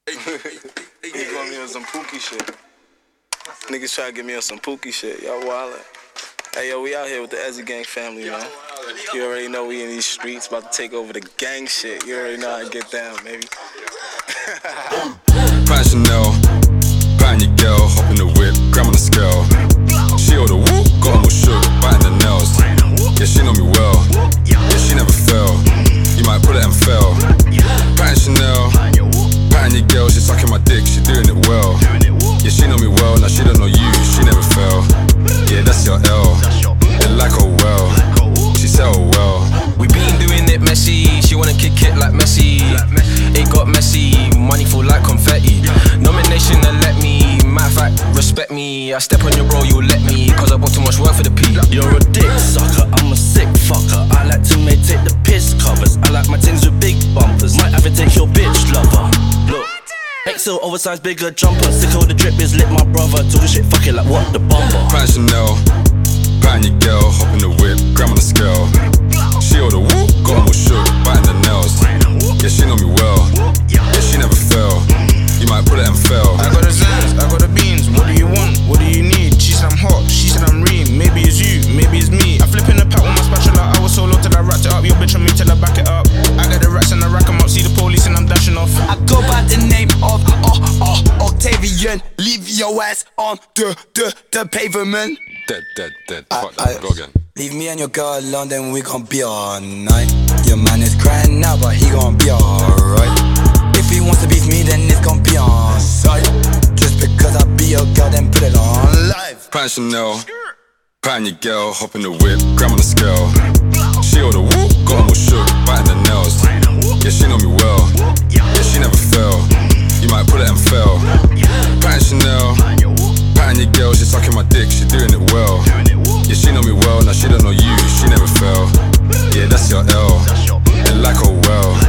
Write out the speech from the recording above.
Niggas want me on some Pookie shit. Niggas try to get me on some Pookie shit. Y'all wildin'. Hey, yo, we out here with the Ezzy Gang family, man. You already know we in these streets, about to take over the gang shit. You already know how to get down, baby. Pan Chanel, pan your girl, hop in the whip, grab on the scale. She order whoop, got 'em all shook, biting the nails. Yeah, she know me well, yeah, she never fell. You might pull it and fail. Pan Chanel, pan your girl, she sucking my dick, she doing it well. Yeah, she know me well, now she don't know you, she never fell. Yeah, that's your L, they like her well, she said oh well. We been doing it messy, she wanna kick it like Messi. It got messy, money fall like confetti. Nomination to let me, matter of fact, respect me. I step on your bro, you'll let me, cause I bought too much work for the P. You're a dick sucker, I'm a sick fucker. I like to take the piss covers. I like my things with big bumpers. Might have to take your bitch lover. Look, XL oversized bigger jumper. Sick of the drip is lit my brother. Talking shit, fuck it like what the bumper. Pan Chanel, pan your girl, hop in the whip, grab on the scale. She order whoop, got 'em all shook, biting the nails. Yeah, she know me well, yeah, she never fell. You might pull it and fail. I got the Zans, I got the beans. What do you want? What do you need? She said I'm hot, she said I'm ream. Maybe it's you, maybe it's me. I flip in the pack with my spatula. I was so low till I wrapped it up. Your bitch on me till I back it up. I got the racks and I rack 'em up. See the police and I'm dashing off. I go by the name of Octavian. Leave your ass on the pavement. Dead. Fuck that, go again. Leave me and your girl alone, then we gon' be all night. Your man is crying now, but he gon' be alright. If he wants to beat me, then it's gon' be on sight. Just because I be your girl, then put it on live. Pan Chanel, pan your girl, hop in the whip, grab on the scale. She order whoop, got 'em all shook, biting the nails. Yeah, she know me well, yeah, she never fell. You might pull it and fail. Pan Chanel, pan your girl, she sucking my dick, she doing it well. Yeah, she know me well, now she don't know you, she never fell. Yeah, that's your L, they like her well.